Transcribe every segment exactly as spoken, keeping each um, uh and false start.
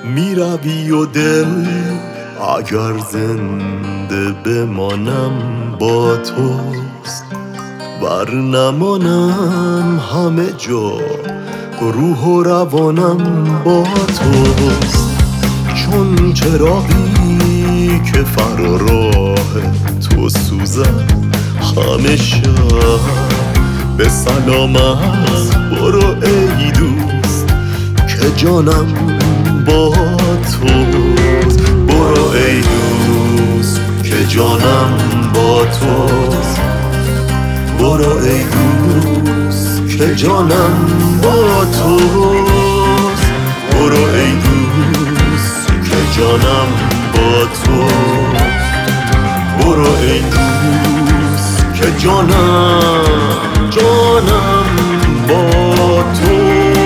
میروی و دل اگر زنده بمانم با توست، ور نمانم همه جا روح و روانم با توست. چون چراغی که فراراه تو سوزد همه شب به سلامت برو ای دوست که جانم با توست. برو ای دوست که جانم با توست. برو ای دوست که جانم با توست. برو ای دوست که جانم با توست. برو ای دوست که جانم جانم با تو.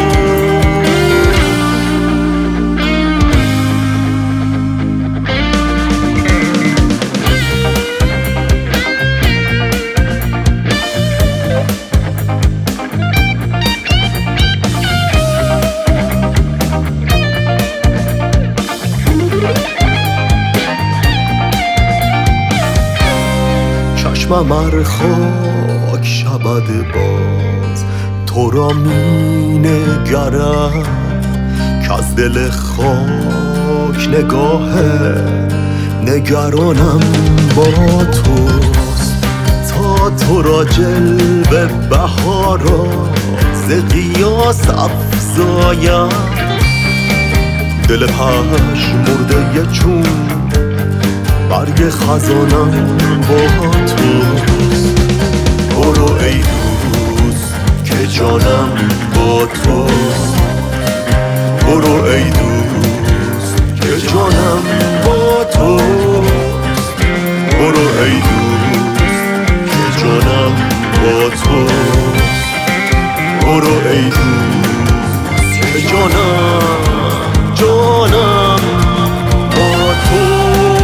چشمم ار خاک شود باز تو را می نگرم، که از دل خاک نگاه نگرانم با توست. تا تو را جلوه بهارا ز قیاس افزایم، دل پژمرده چون برگ خزانم با توست. برو ای دوست که جانم با توست. برو ای دوست که جانم با توست. برو ای دوست که جانم با توست. برو ای دوست که جانم جانم با تو.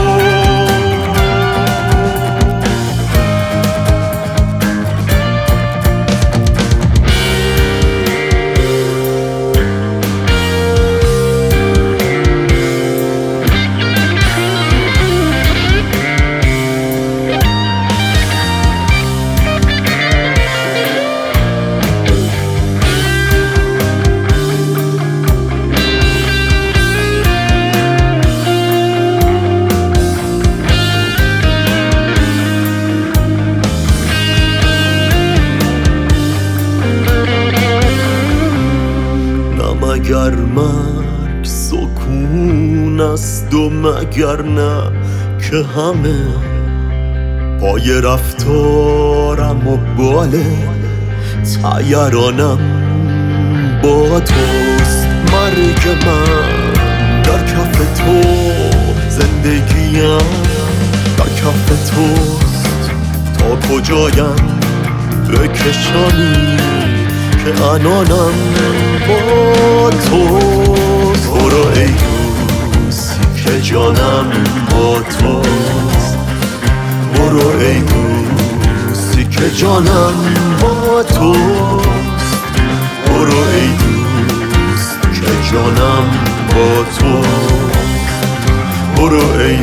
مگر مرگ سکون است و مگر نه که همه پای رفتارم و بال طیرانم با توست. مرگ من در کف تو، زندگیم در کف توست. تا کجایم بکشانی که انانم با توست. برو ای دوست که جانم با توست. برو ای دوست که جانم با توست. برو ای دوست که جانم با توست. برو ای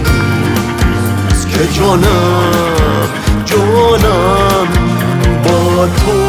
دوست که جانم جانم با تو.